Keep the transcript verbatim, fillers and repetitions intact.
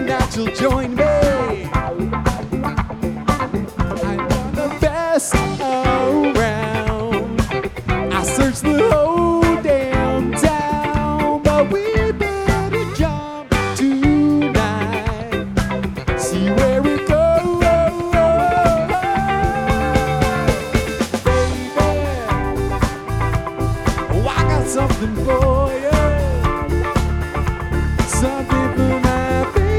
that you'll join me. I want the best around. I searched the whole damn town, but we better jump tonight. See where it goes, baby. Oh, I got something for